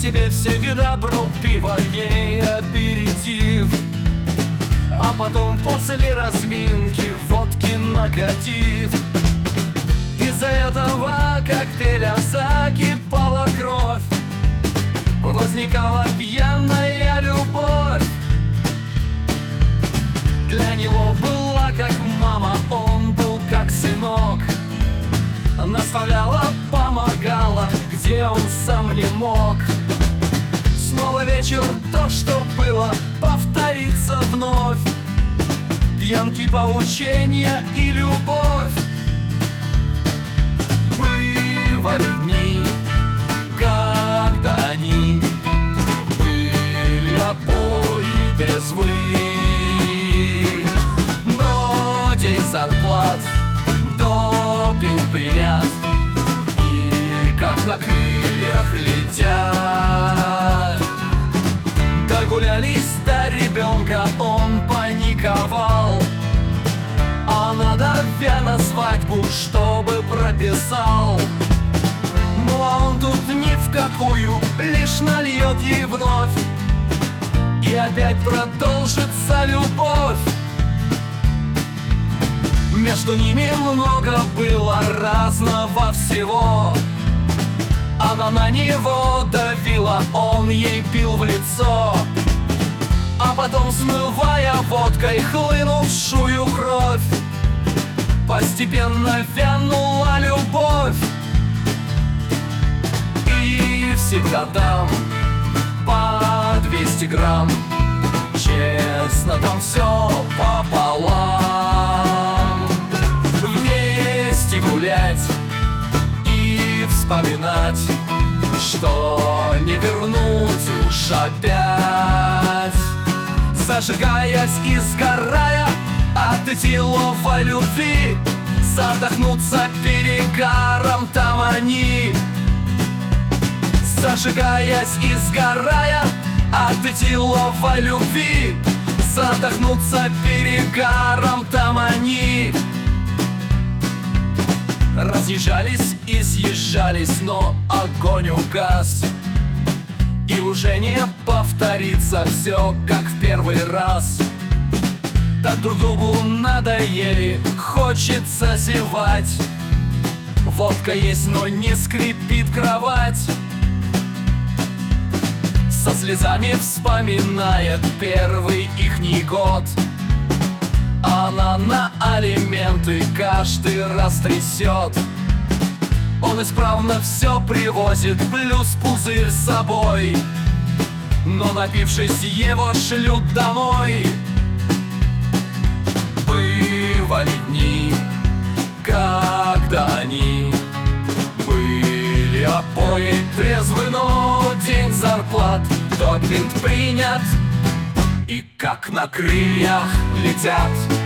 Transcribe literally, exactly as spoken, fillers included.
себе все вида брал пиво, ей аперитив. А потом после разминки водки накатив. Из-за этого коктейля закипала кровь, возникала пьяная любовь. Для него была как мама, он был как сынок. Наставляла, помогала, где он сам не мог. Снова вечер, то, что было, повторится вновь. Пьянки, поучения и любовь. Бывали дни, когда они были обои трезвы, но день зарплат допинг принят, и как на крыльях летят. Догулялись до ребенка, он паниковал, а надо на свадьбу, чтобы прописал. Ну а он тут ни в какую, лишь нальет ей вновь, и опять продолжится любовь. Между ними много было разного всего. Она на него давила, он ей пил в лицо, а потом, смывая водкой хлынувшую кровь, постепенно вянула любовь. И всегда дам по двести грамм, честно там все пополам. Вместе гулять и вспоминать, что не вернуть уж опять. Зажигаясь и сгорая от деловой любви, задохнуться перегаром там они. Зажигаясь и сгорая от деловой любви, задохнуться перегаром там они. Разъезжались и съезжались, но огонь угас, и уже не повторится все, как в первый раз. Так друг другу надоели, хочется зевать. Водка есть, но не скрипит кровать. Со слезами вспоминает первый ихний год. Она на алименты каждый раз трясет. Он исправно все привозит, плюс пузырь с собой, но напившись его шлют домой. Бывали дни, когда они были обои трезвы, но день зарплат допинг принят, и как на крыльях летят.